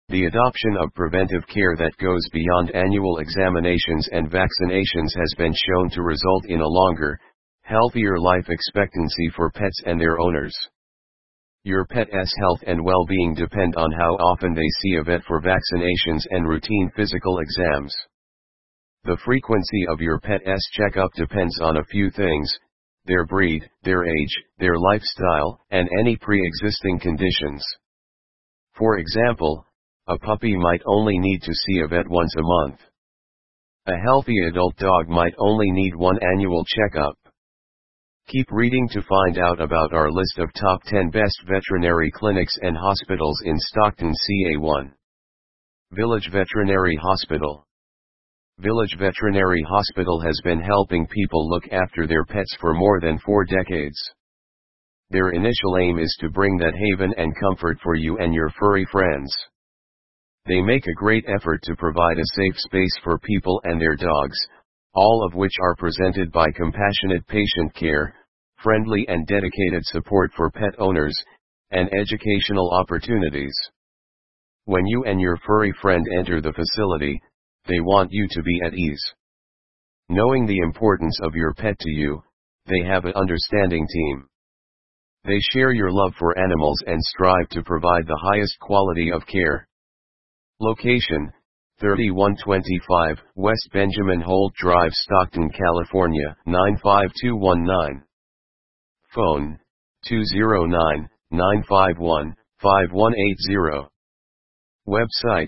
The adoption of preventive care that goes beyond annual examinations and vaccinations has been shown to result in a longer, healthier life expectancy for pets and their owners. Your pet's health and well-being depend on how often they see a vet for vaccinations and routine physical exams. The frequency of your pet's checkup depends on a few things: their breed, their age, their lifestyle, and any pre-existing conditions. For example, a puppy might only need to see a vet once a month. A healthy adult dog might only need one annual checkup. Keep reading to find out about our list of top 10 best veterinary clinics and hospitals in Stockton, CA1. Village Veterinary Hospital. Village Veterinary Hospital has been helping people look after their pets for more than 4 decades. Their initial aim is to bring that haven and comfort for you and your furry friends. They make a great effort to provide a safe space for people and their dogs, all of which are presented by compassionate patient care, friendly and dedicated support for pet owners, and educational opportunities. When you and your furry friend enter the facility, they want you to be at ease. Knowing the importance of your pet to you, they have an understanding team. They share your love for animals and strive to provide the highest quality of care. Location: 3125 West Benjamin Holt Drive, Stockton, California 95219. Phone: 209-951-5180. Website: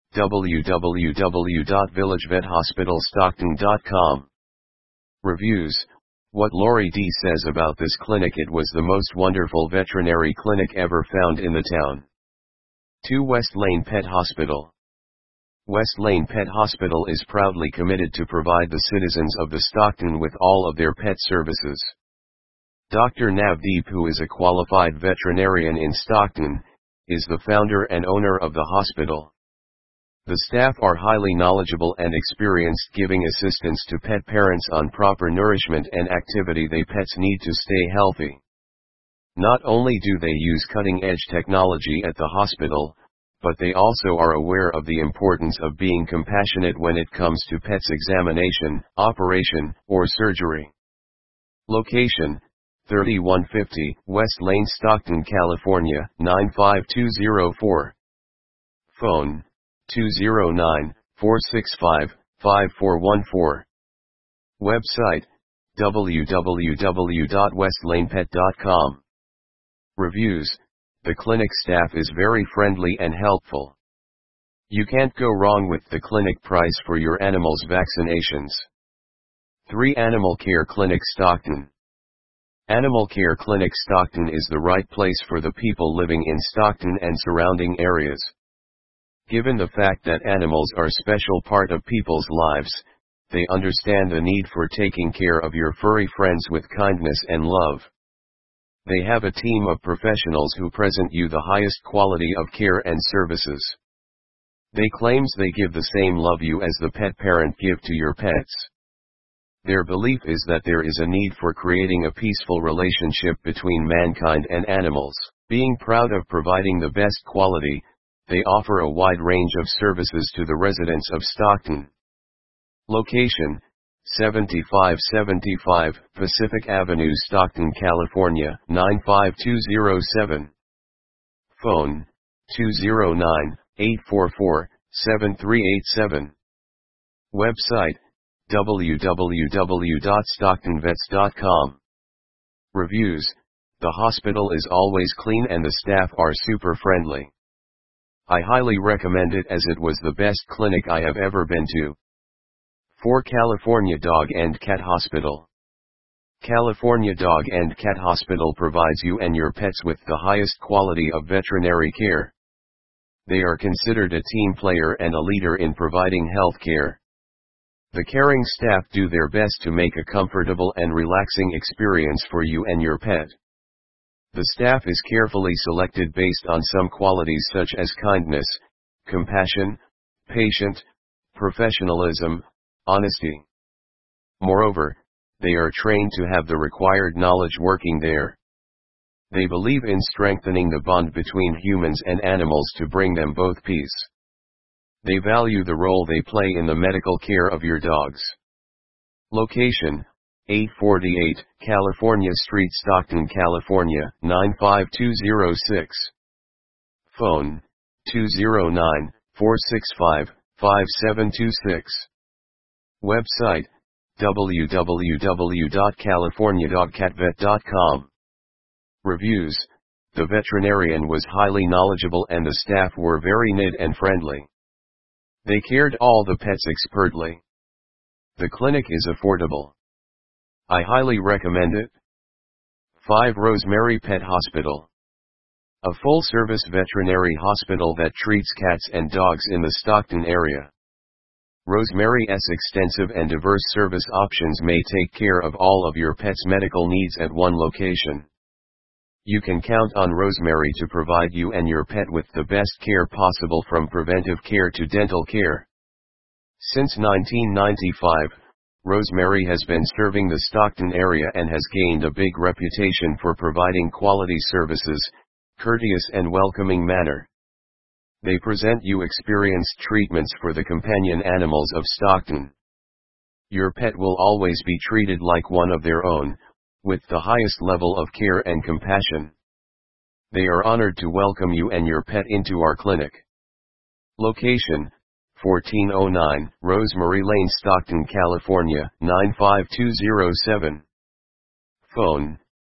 www.villagevethospitalstockton.com. Reviews: what Lori D says about this clinic: it was the most wonderful veterinary clinic ever found in the town. 2 West Lane Pet Hospital. West Lane Pet Hospital is proudly committed to provide the citizens of the Stockton with all of their pet services. Dr. Navdeep, who is a qualified veterinarian in Stockton, is the founder and owner of the hospital. The staff are highly knowledgeable and experienced, giving assistance to pet parents on proper nourishment and activity their pets need to stay healthy. Not only do they use cutting-edge technology at the hospital, but they also are aware of the importance of being compassionate when it comes to pets' examination, operation, or surgery. Location: 3150 West Lane, Stockton, California 95204. Phone: 209-465-5414. Website: www.westlanepet.com. Reviews: the clinic staff is very friendly and helpful. You can't go wrong with the clinic price for your animal's vaccinations. 3 Animal Care Clinic, Stockton. Animal Care Clinic Stockton is the right place for the people living in Stockton and surrounding areas. Given the fact that animals are a special part of people's lives, they understand the need for taking care of your furry friends with kindness and love. They have a team of professionals who present you the highest quality of care and services. They claims they give the same love you as the pet parent give to your pets. Their belief is that there is a need for creating a peaceful relationship between mankind and animals. Being proud of providing the best quality, they offer a wide range of services to the residents of Stockton. Location: 7575 Pacific Avenue, Stockton, California 95207. Phone: 209-844-7387. Website: www.stocktonvets.com. Reviews: the hospital is always clean and the staff are super friendly. I highly recommend it as it was the best clinic I have ever been to. 4 California Dog and Cat Hospital. California Dog and Cat Hospital provides you and your pets with the highest quality of veterinary care. They are considered a team player and a leader in providing health care. The caring staff do their best to make a comfortable and relaxing experience for you and your pet. The staff is carefully selected based on some qualities such as kindness, compassion, patient, professionalism, honesty. Moreover, they are trained to have the required knowledge working there. They believe in strengthening the bond between humans and animals to bring them both peace. They value the role they play in the medical care of your dogs. Location: 848 California Street, Stockton, California, 95206. Phone: 209-465-5726. Website: www.californiadogcatvet.com. Reviews: the veterinarian was highly knowledgeable and the staff were very neat and friendly. They cared all the pets expertly. The clinic is affordable. I highly recommend it. 5 Rosemary Pet Hospital. A full-service veterinary hospital that treats cats and dogs in the Stockton area. Rosemary's extensive and diverse service options may take care of all of your pet's medical needs at one location. You can count on Rosemary to provide you and your pet with the best care possible, from preventive care to dental care. Since 1995, Rosemary has been serving the Stockton area and has gained a big reputation for providing quality services, courteous and welcoming manner. They present you experienced treatments for the companion animals of Stockton. Your pet will always be treated like one of their own, with the highest level of care and compassion. They are honored to welcome you and your pet into our clinic. Location: 1409 Rosemary Lane, Stockton, California, 95207. Phone: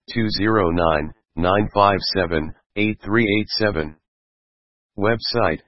209-957-8387. Website: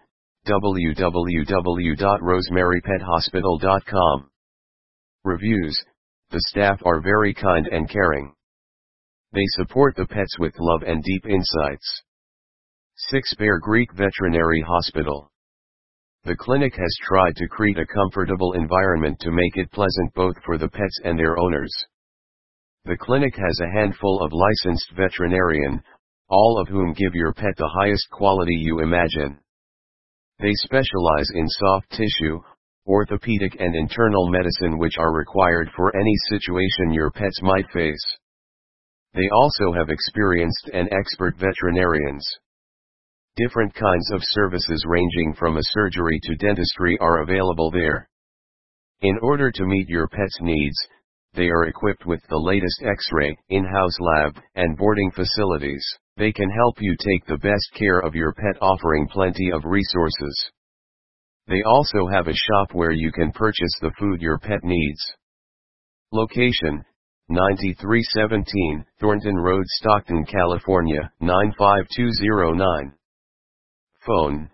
www.rosemarypethospital.com. Reviews: the staff are very kind and caring. They support the pets with love and deep insights. 6 Bear Creek Veterinary Hospital. The clinic has tried to create a comfortable environment to make it pleasant both for the pets and their owners. The clinic has a handful of licensed veterinarians, all of whom give your pet the highest quality you imagine. They specialize in soft tissue, orthopedic and internal medicine, which are required for any situation your pets might face. They also have experienced and expert veterinarians. Different kinds of services ranging from a surgery to dentistry are available there. In order to meet your pet's needs, they are equipped with the latest X-ray, in-house lab, and boarding facilities. They can help you take the best care of your pet, offering plenty of resources. They also have a shop where you can purchase the food your pet needs. Location: 9317 Thornton Road, Stockton, California, 95209. Phone: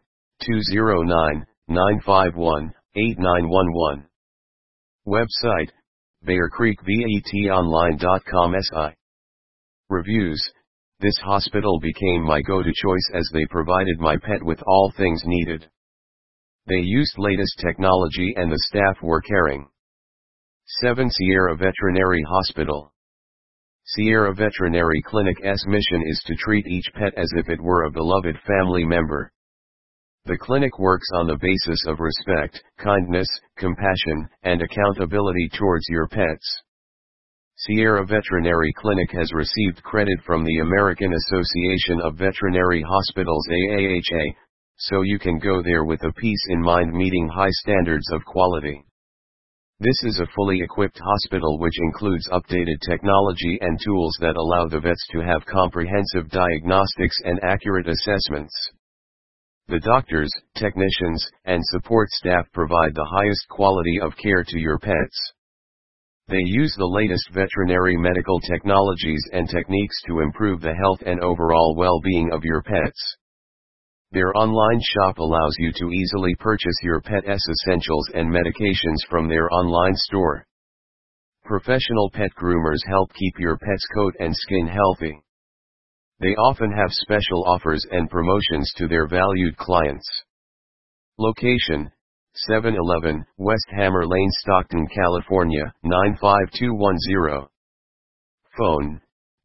209-951-8911. Website: BearCreekVetOnline.com. Reviews: this hospital became my go-to choice as they provided my pet with all things needed. They used latest technology and the staff were caring. 7 Sierra Veterinary Hospital. Sierra Veterinary Clinic's mission is to treat each pet as if it were a beloved family member. The clinic works on the basis of respect, kindness, compassion, and accountability towards your pets. Sierra Veterinary Clinic has received credit from the American Association of Veterinary Hospitals (AAHA), so you can go there with a peace in mind, meeting high standards of quality. This is a fully equipped hospital which includes updated technology and tools that allow the vets to have comprehensive diagnostics and accurate assessments. The doctors, technicians, and support staff provide the highest quality of care to your pets. They use the latest veterinary medical technologies and techniques to improve the health and overall well-being of your pets. Their online shop allows you to easily purchase your pet's essentials and medications from their online store. Professional pet groomers help keep your pet's coat and skin healthy. They often have special offers and promotions to their valued clients. Location: 711 West Hammer Lane, Stockton, California, 95210. Phone: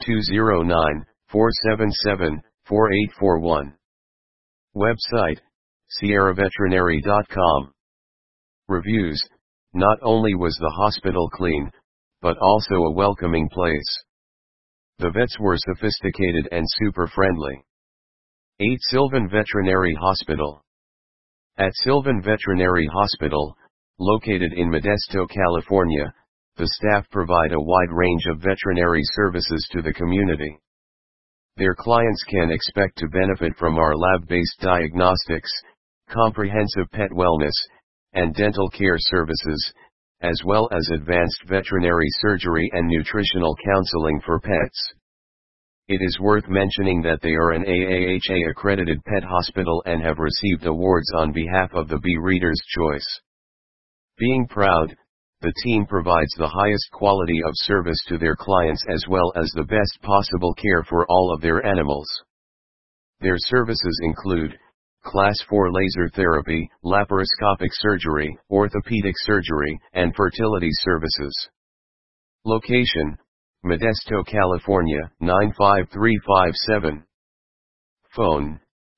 209-477-4841. Website: sierraveterinary.com. Reviews: not only was the hospital clean, but also a welcoming place. The vets were sophisticated and super friendly. 8. Sylvan Veterinary Hospital. At Sylvan Veterinary Hospital, located in Modesto, California, the staff provide a wide range of veterinary services to the community. Their clients can expect to benefit from our lab-based diagnostics, comprehensive pet wellness, and dental care services, as well as advanced veterinary surgery and nutritional counseling for pets. It is worth mentioning that they are an AAHA-accredited pet hospital and have received awards on behalf of the Bee Reader's Choice. Being proud, the team provides the highest quality of service to their clients as well as the best possible care for all of their animals. Their services include Class 4 laser therapy, laparoscopic surgery, orthopedic surgery, and fertility services. Location: Modesto, California, 95357. Phone: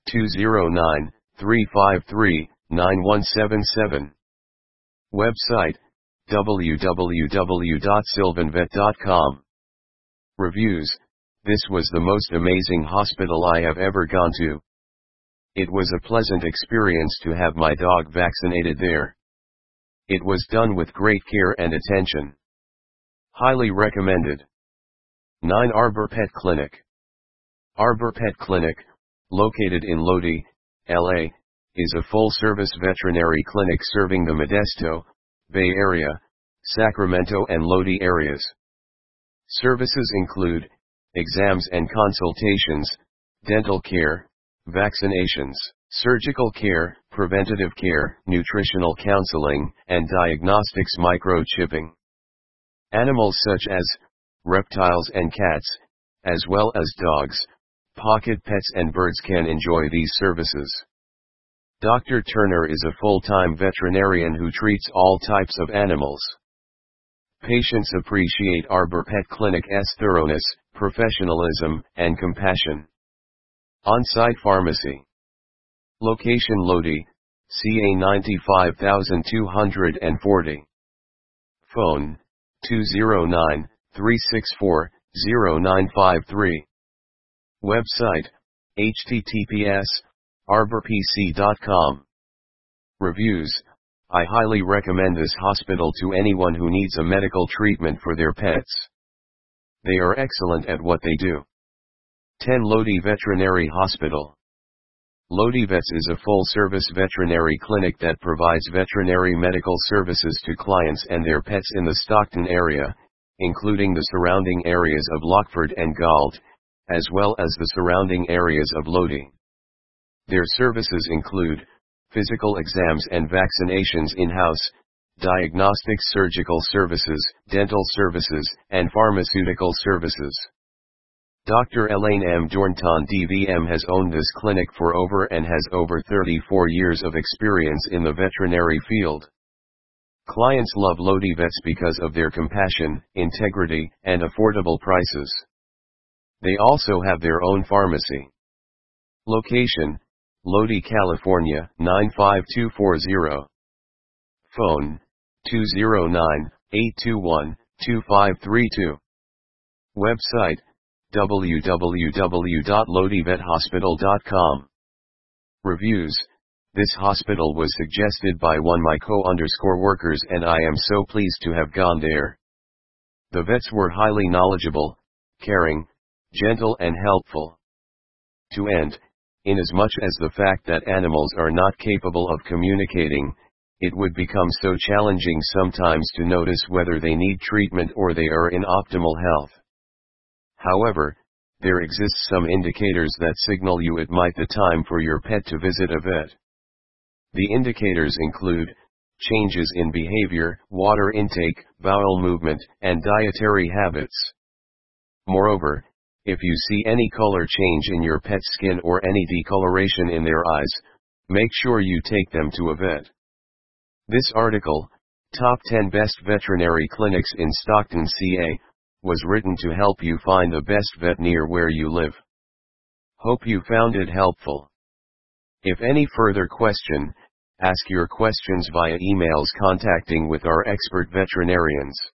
209-353-9177. Website: www.sylvanvet.com. Reviews: This was the most amazing hospital I have ever gone to. It was a pleasant experience to have my dog vaccinated there. It was done with great care and attention. Highly recommended. 9. Arbor Pet Clinic. Arbor Pet Clinic, located in Lodi, LA, is a full-service veterinary clinic serving the Modesto, Bay Area, Sacramento and Lodi areas. Services include exams and consultations, dental care, vaccinations, surgical care, preventative care, nutritional counseling, and diagnostics microchipping. Animals such as reptiles and cats, as well as dogs, pocket pets and birds can enjoy these services. Dr. Turner is a full-time veterinarian who treats all types of animals. Patients appreciate Arbor Pet Clinic's thoroughness, professionalism, and compassion. On-site pharmacy. Location: Lodi, CA 95240. Phone: 209-364-0953. Website: https://arborpc.com. Reviews: I highly recommend this hospital to anyone who needs a medical treatment for their pets. They are excellent at what they do. 10. Lodi Veterinary Hospital. Lodi Vets is a full-service veterinary clinic that provides veterinary medical services to clients and their pets in the Stockton area, including the surrounding areas of Lockford and Galt, as well as the surrounding areas of Lodi. Their services include physical exams and vaccinations in-house, diagnostics, surgical services, dental services, and pharmaceutical services. Dr. Elaine M. Dornton DVM has owned this clinic for over 34 years of experience in the veterinary field. Clients love Lodi Vets because of their compassion, integrity, and affordable prices. They also have their own pharmacy. Location: Lodi, California, 95240. Phone: 209-821-2532. Website: www.lodivethospital.com. Reviews: This hospital was suggested by one my co-workers and I am so pleased to have gone there. The vets were highly knowledgeable, caring, gentle and helpful. To end, inasmuch as the fact that animals are not capable of communicating, it would become so challenging sometimes to notice whether they need treatment or they are in optimal health. However, there exists some indicators that signal you it might be the time for your pet to visit a vet. The indicators include changes in behavior, water intake, bowel movement, and dietary habits. Moreover, if you see any color change in your pet's skin or any decoloration in their eyes, make sure you take them to a vet. This article, Top 10 Best Veterinary Clinics in Stockton, CA, was written to help you find the best vet near where you live. Hope you found it helpful. If any further question, ask your questions via emails contacting with our expert veterinarians.